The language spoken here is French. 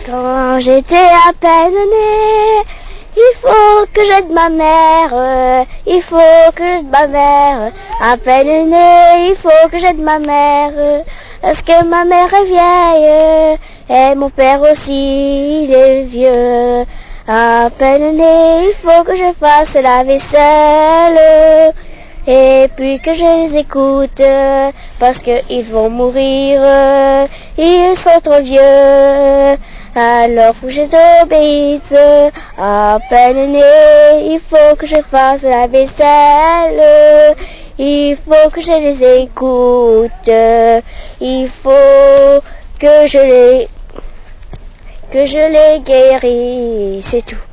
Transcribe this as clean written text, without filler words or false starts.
Quand j'étais à peine née, il faut que j'aide ma mère, il faut que j'aide ma mère. À peine née, il faut que j'aide ma mère, parce que ma mère est vieille, et mon père aussi, il est vieux. À peine né, il faut que je fasse la vaisselle, et puis que je les écoute, parce qu'ils vont mourir, ils sont trop vieux. Alors faut que je les obéisse. À peine né, il faut que je fasse la vaisselle, il faut que je les écoute, il faut que je les guéris, c'est tout.